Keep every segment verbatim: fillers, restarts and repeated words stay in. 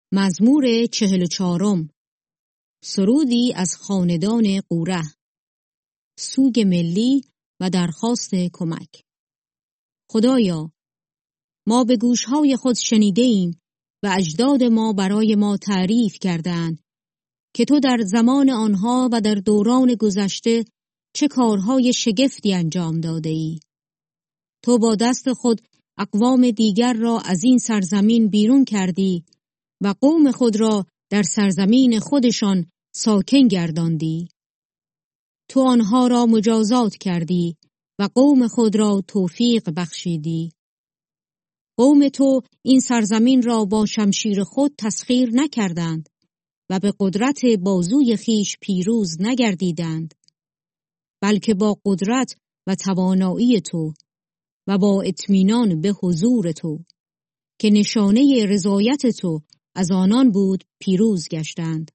مزمور چهل و چهارم. سرودی از خاندان قوره. سوگ ملی و درخواست کمک. خدایا، ما به گوشهای خود شنیده ایم و اجداد ما برای ما تعریف کردند که تو در زمان آنها و در دوران گذشته چه کارهای شگفتی انجام داده ای. تو با دست خود اقوام دیگر را از این سرزمین بیرون کردی و قوم خود را در سرزمین خودشان ساکن گرداندی. تو آنها را مجازات کردی و قوم خود را توفیق بخشیدی. قوم تو این سرزمین را با شمشیر خود تسخیر نکردند و به قدرت بازوی خیش پیروز نگردیدند، بلکه با قدرت و توانایی تو و با اطمینان به حضور تو که نشانه رضایت تو از آنان بود پیروز گشتند.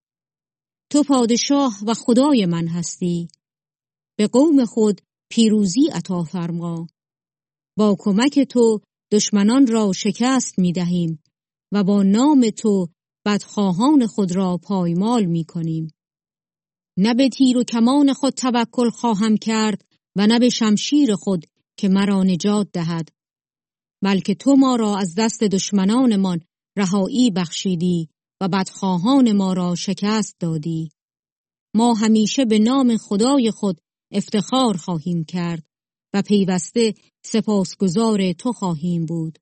تو پادشاه و خدای من هستی. به قوم خود پیروزی عطا فرما. با کمک تو دشمنان را شکست می دهیم و با نام تو بدخواهان خود را پایمال می کنیم. نه به تیر و کمان خود توکل خواهم کرد و نه به شمشیر خود که مرا نجات دهد، بلکه تو ما را از دست دشمنانمان رهایی بخشیدی و بدخواهان ما را شکست دادی. ما همیشه به نام خدای خود افتخار خواهیم کرد و پیوسته سپاسگزار تو خواهیم بود.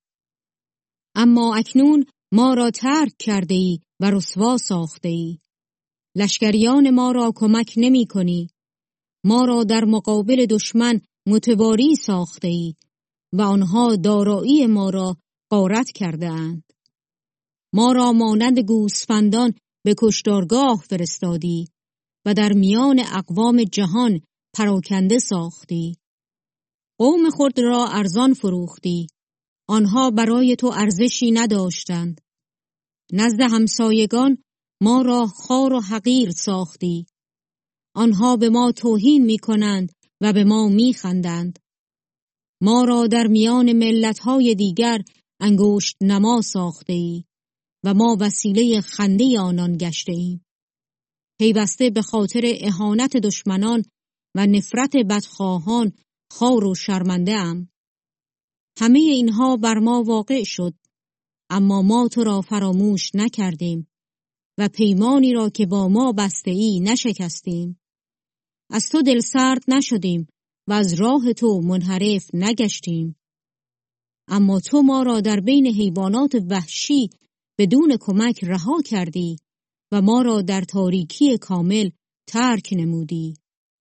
اما اکنون ما را ترک کرده ای و رسوا ساخته ای. لشکریان ما را کمک نمی کنی. ما را در مقابل دشمن متواری ساخته ای و آنها دارایی ما را غارت کرده اند. ما را مانند گوسفندان به کشتارگاه فرستادی و در میان اقوام جهان پراکنده ساختی. قوم خود را ارزان فروختی. آنها برای تو ارزشی نداشتند. نزد همسایگان ما را خوار و حقیر ساختی. آنها به ما توهین می کنند و به ما می خندند. ما را در میان ملت‌های دیگر انگشت نما ساخته ای و ما وسیله خنده آنان گشته ایم. پیوسته به خاطر اهانت دشمنان و نفرت بدخواهان خوار و شرمنده ام. همه اینها بر ما واقع شد، اما ما تو را فراموش نکردیم و پیمانی را که با ما بسته ای نشکستیم. از تو دلسرد نشدیم و از راه تو منحرف نگشتیم. اما تو ما را در بین حیوانات وحشی بدون کمک رها کردی و ما را در تاریکی کامل ترک نمودی.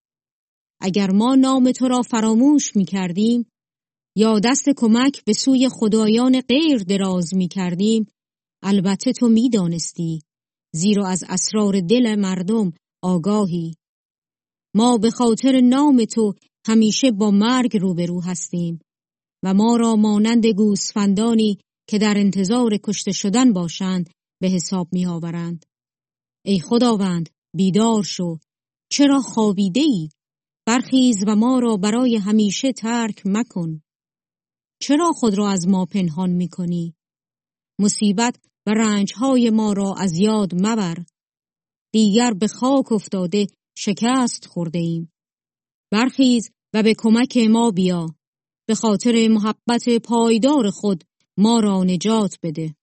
اگر ما نام تو را فراموش می کردیم یا دست کمک به سوی خدایان غیر دراز می کردیم، البته تو می دانستی، زیرا از اسرار دل مردم آگاهی. ما به خاطر نام تو همیشه با مرگ روبرو هستیم و ما را مانند گوسفندانی که در انتظار کشته شدن باشند به حساب می آورند. ای خداوند، بیدار شو. چرا خوابیده ای؟ برخیز و ما را برای همیشه ترک مکن. چرا خود را از ما پنهان می کنی؟ مصیبت و رنجهای ما را از یاد مبر. دیگر به خاک افتاده شکست خورده ایم. برخیز و به کمک ما بیا. به خاطر محبت پایدار خود ما را نجات بده.